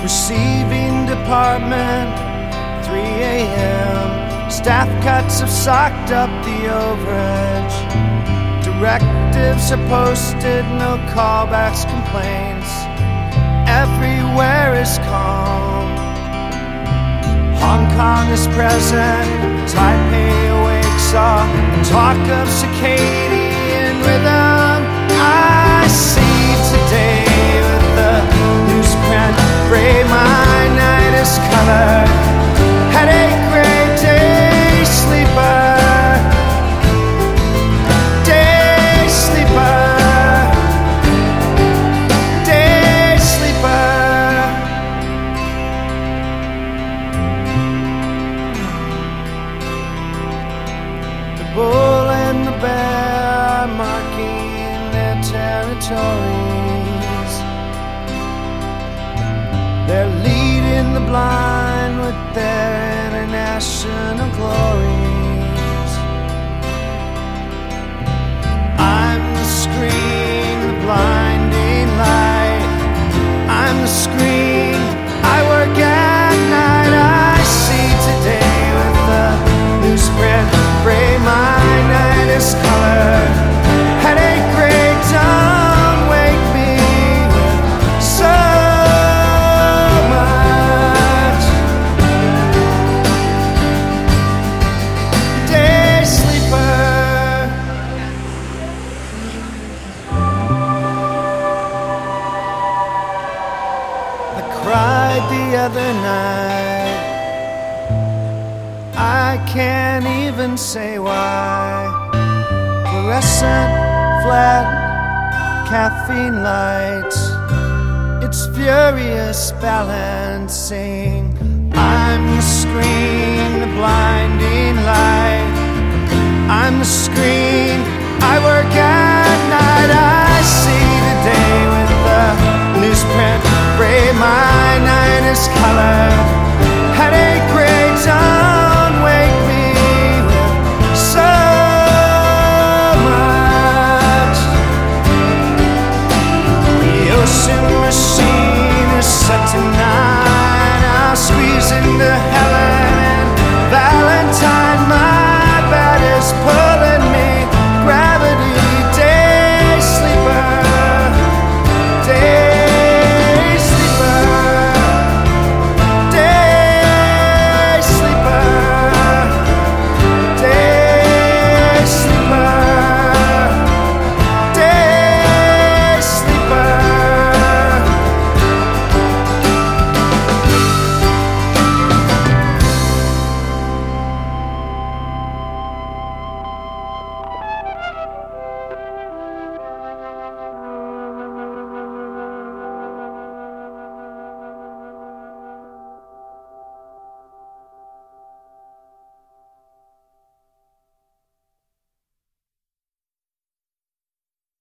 Receiving department, 3 a.m. Staff cuts have socked up the overage. Directives are posted, no callbacks, complaints. Everywhere is calm. Hong Kong is present, Taipei awakes all talk of circadian rhythm. I see today with the newsprint gray, my night is color. Headache, gray, day sleeper. Day sleeper. Day sleeper. The bull and the bear are marking their territories. They're leading the blind with their international glories. I'm the screen, the blinding light. I'm the screen, I work at night. I see today with the newsprint gray, my night is color. Headache, gray, don't wake me with so much. Day sleeper. I cried the other night. I can't even say why. Fluorescent, flat, caffeine lights. It's furious balancing. I'm the screen, the blinding light. I'm the screen, I work at night. I see the day with the newsprint gray, my night is color. Headache, gray.